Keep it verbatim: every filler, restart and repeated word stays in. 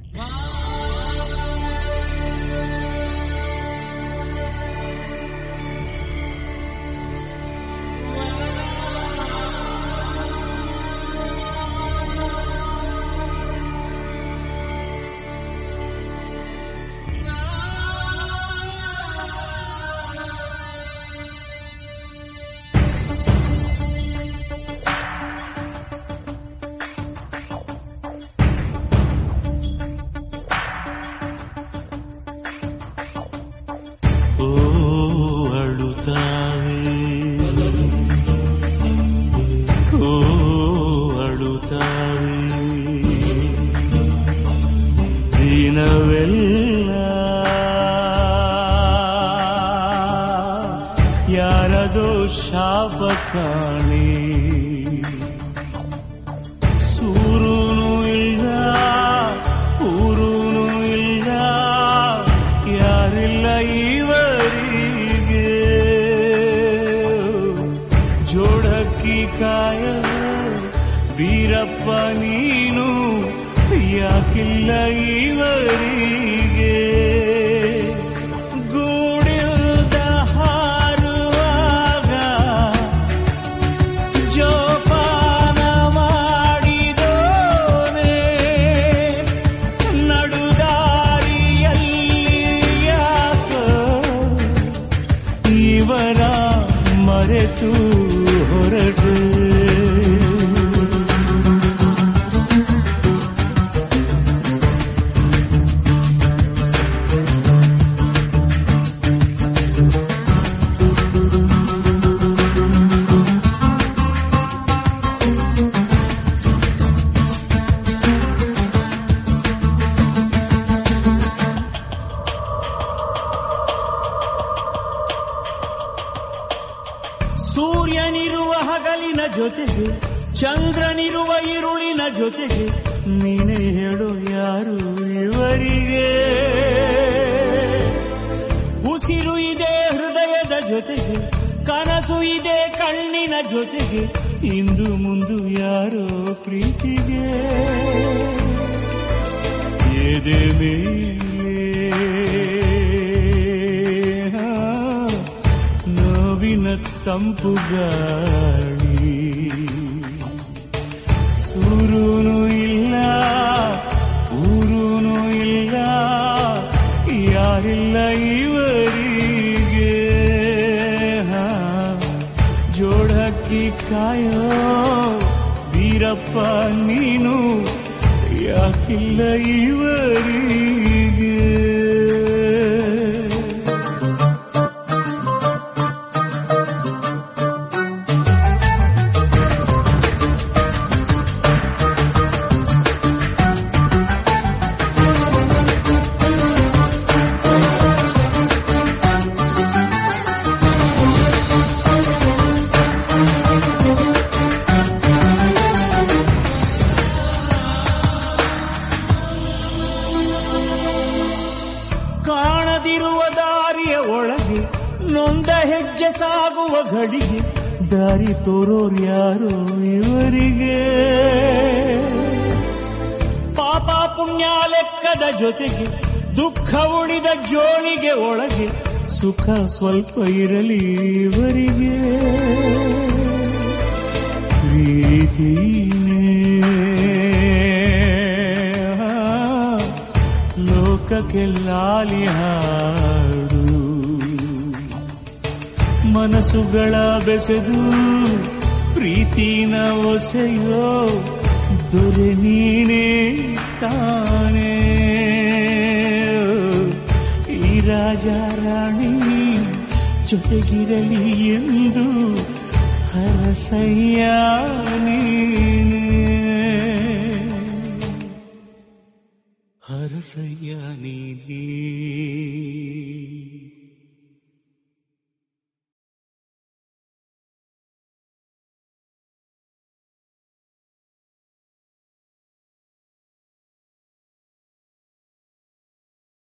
ಸೂರ್ಯನಿರುವ ಹಗಲಿನ ಜೊತೆಗೆ ಚಂದ್ರನಿರುವ ಇರುಳಿನ ಜೊತೆಗೆ ನೀನೇ ಹೇಳು ಯಾರು ಇವರಿಗೆ. ಉಸಿರು ಇದೆ ಹೃದಯದ ಜೊತೆಗೆ, ಕನಸು ಇದೆ ಕಣ್ಣಿನ ಜೊತೆಗೆ, ಇಂದು ಮುಂದು ಯಾರೋ ಪ್ರೀತಿಗೆ. ಎದೆ ಮೇಲೆ ನೋವಿನ ತಂಪು ಗಾಳಿ, ಸೂರುನು ಇಲ್ಲ ಊರುನು ಇಲ್ಲ, ಯಾರಿಲ್ಲ ಇವರಿಗೆ. ಜೋಡಕ್ಕಿ ಕಾಯೋ ವೀರಪ್ಪ ನೀನು, ಯಾಕಿಲ್ಲ ಇವರಿಗೆ. ಕಾಣದಿರುವ ದಾರಿಯ ಒಳಗೆ ನೊಂದ ಹೆಜ್ಜೆ ಸಾಗುವ ಘಳಿಗೆ, ದಾರಿ ತೋರೋರು ಯಾರೋ ಇವರಿಗೆ. ಪಾಪ ಪುಣ್ಯ ಲೆಕ್ಕದ ಜೊತೆಗೆ ದುಃಖ ಉಳಿದ ಜೋಳಿಗೆ ಒಳಗೆ, ಸುಖ ಸ್ವಲ್ಪ ಇರಲಿ ಇವರಿಗೆ. ಪ್ರೀತಿನೇ ಲೋಕಕ್ಕೆ ಲಾಲಿ ಹಾಡು, ಮನಸ್ಸುಗಳ ಬೆಸೆದು ಪ್ರೀತಿನ ಒಸೆಯೋ ದೊರೆ ನೀನೇ ತಾನೇ. ಈ ರಾಜ ರಾಣಿ ಜೊತೆಗಿರಲಿ ಎಂದು ಹರಸಯ್ಯ ನೀನೇ, ಹರಸಯ್ಯ ನೀನೇ.